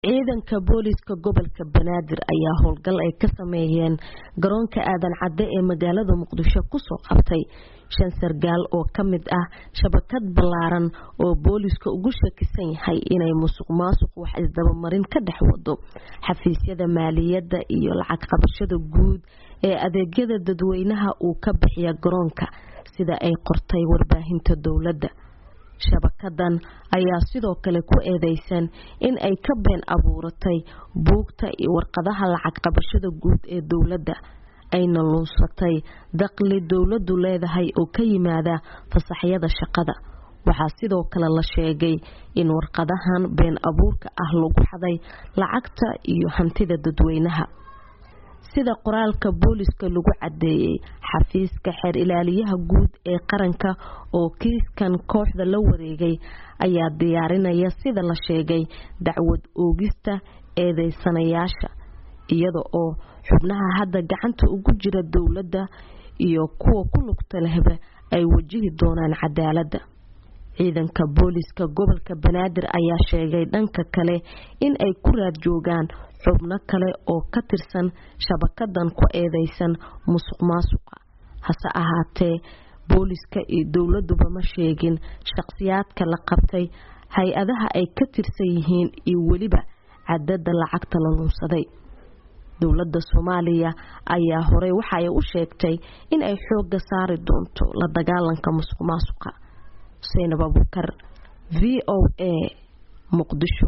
ciidanka booliska gobolka Banaadir ayaa howlgal ay ka sameeyeen garoonka aadan cadde ee magaalada Muqdisho ku soo qabtay shan sargaal oo kamid ah shabakad balaaran oo booliska ugu shakisan yahay inay musuqmaasuq wax isdaba marin ka dhex wado xafiisyada maaliyadda iyo lacag qabashada guud ee adeegyada dadweynaha uu ka bixiyo garoonka sida ay qortay warbaahinta dawladda. shabakadan ayaa sidoo kale ku eedeysan in ay ka been abuuratay buugta iyo warqadaha lacag qabashada guud ee dawladda ayna lunsatay dakhli dawladdu leedahay oo ka yimaada fasaxyada shaqada. waxaa sidoo kale la sheegay in warqadahan been abuurka ah lagu xaday lacagta iyo hantida dadweynaha. sida qoraalka booliska lagu cadeeyay xafiiska xeer ilaaliyaha guud ee qaranka oo kiiskan kooxda la wareegay ayaa diyaarinaya sida la sheegay dacwad oogista eedeysanayaasha iyada oo xubnaha hadda gacanta ugu jira dawladda iyo kuwa ku lugta lehba ay wajihi doonaan cadaaladda. ciidanka booliska gobolka Banaadir ayaa sheegay dhanka kale in ay ku raad joogaan xubno kale oo ka tirsan shabakadan ku eedeysan musuqmaasuqa. hase ahaatee booliska iyo dawladduba ma sheegin shakhsiyaadka la qabtay, hay-adaha ay ka tirsan yihiin iyo weliba cadadda lacagta la lunsaday. dawladda Soomaaliya ayaa horey waxa ay u sheegtay in ay xoogga saari doonto la dagaalanka musuqmaasuqa. Zainab Abuukar, VOA, Muqdisho.